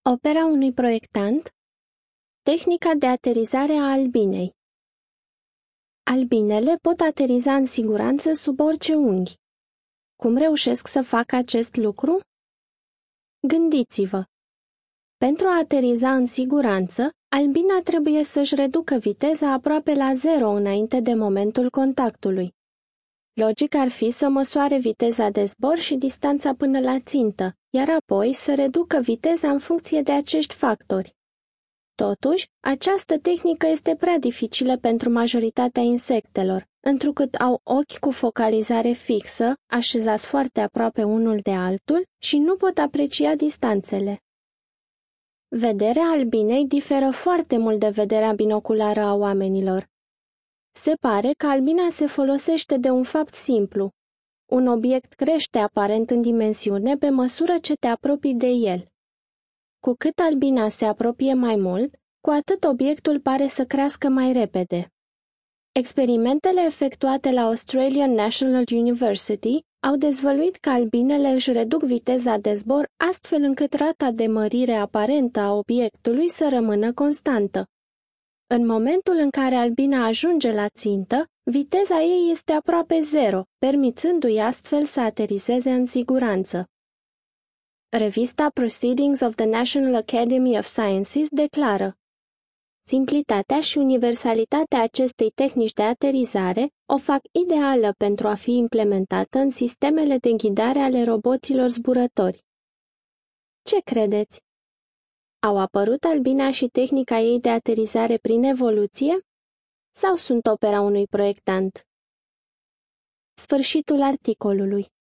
Opera unui proiectant. Tehnica de aterizare a albinei. Albinele pot ateriza în siguranță sub orice unghi. Cum reușesc să facă acest lucru? Gândiți-vă! Pentru a ateriza în siguranță, albina trebuie să-și reducă viteza aproape la zero înainte de momentul contactului. Logic ar fi să măsoare viteza de zbor și distanța până la țintă, iar apoi să reducă viteza în funcție de acești factori. Totuși, această tehnică este prea dificilă pentru majoritatea insectelor, întrucât au ochi cu focalizare fixă, așezați foarte aproape unul de altul și nu pot aprecia distanțele. Vederea albinei diferă foarte mult de vederea binoculară a oamenilor. Se pare că albina se folosește de un fapt simplu. Un obiect crește aparent în dimensiune pe măsură ce te apropii de el. Cu cât albina se apropie mai mult, cu atât obiectul pare să crească mai repede. Experimentele efectuate la Australian National University au dezvăluit că albinele își reduc viteza de zbor astfel încât rata de mărire aparentă a obiectului să rămână constantă. În momentul în care albina ajunge la țintă, viteza ei este aproape zero, permițându-i astfel să aterizeze în siguranță. Revista Proceedings of the National Academy of Sciences declară: simplitatea și universalitatea acestei tehnici de aterizare o fac ideală pentru a fi implementată în sistemele de ghidare ale roboților zburători. Ce credeți? Au apărut albina și tehnica ei de aterizare prin evoluție? Sau sunt opera unui proiectant? Sfârșitul articolului.